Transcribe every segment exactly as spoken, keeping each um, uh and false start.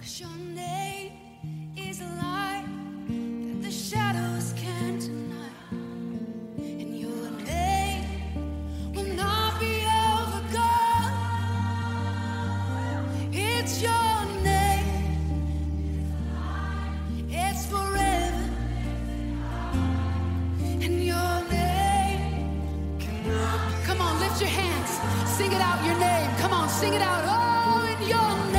'Cause your name is a light that the shadows can't deny. And your name will not be overcome. It's your name, it's forever. And your name cannot. Come on, lift your hands, sing it out, your name. Come on, sing it out. Oh, in your name.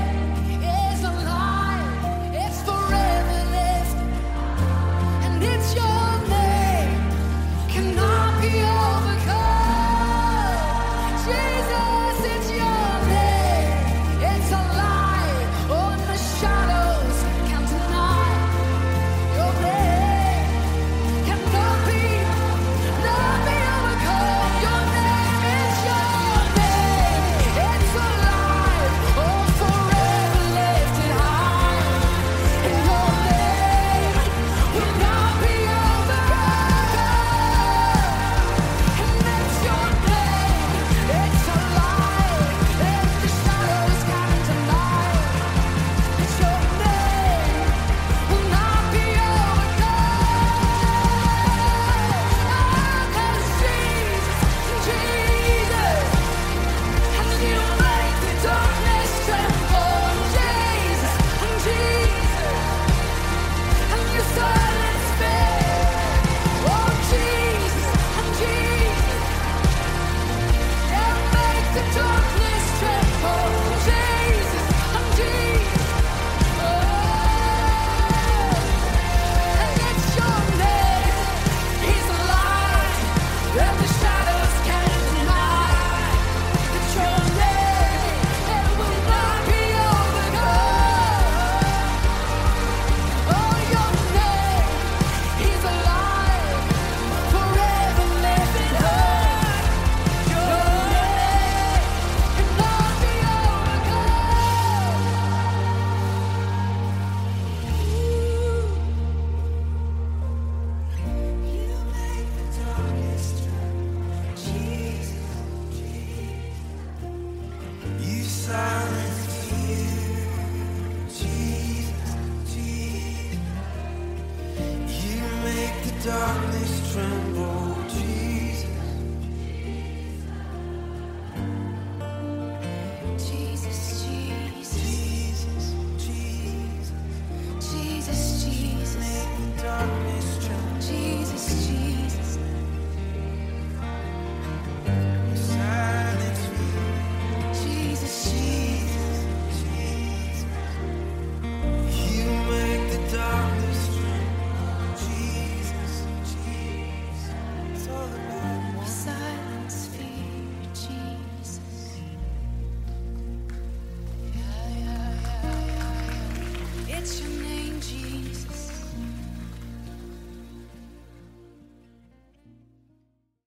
Darkness tremble, Jesus. Jesus, Jesus, Jesus, Jesus, Jesus, make the darkness tremble. Jesus, Jesus. Silence me, Jesus, Jesus. Jesus. You make the darkness tremble, Jesus, Jesus. It's all about You silence fear, Jesus. Yeah, yeah, yeah, yeah, yeah. It's your